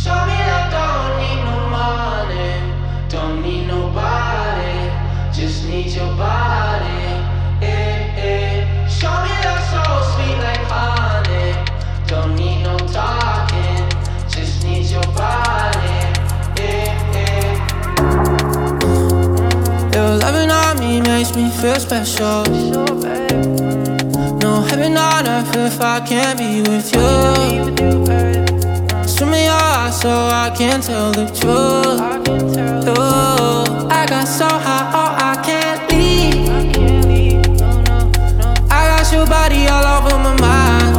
Show me that don't need no money, don't need nobody, just need your body. Show me that soul sweet like honey, don't need no talking, just need your body. Your loving on me makes me feel special. No heaven on earth if I can't be with you. Swim in your eyes so I can tell the truth. I got so high, oh I can't leave. I got your body all over my mind.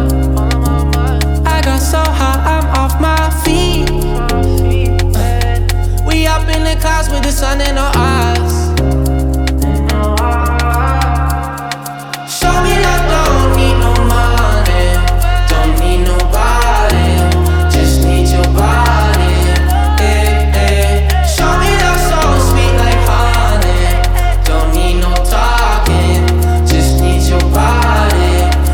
I got so high, I'm off my feet. We up in the clouds with the sun in our eyes. Show me that don't need no money, don't need nobody, just need your body. Show me that soul sweet like honey, don't need no talking, just need your body.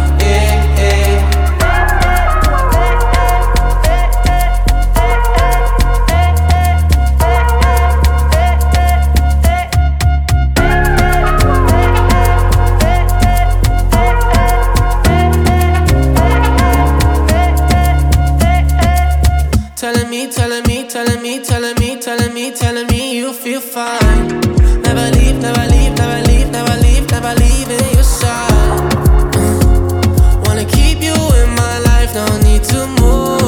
Telling me you feel fine. Never leave, never leave, never leave, never leave, never leaving your side. Wanna keep you in my life, no need to move.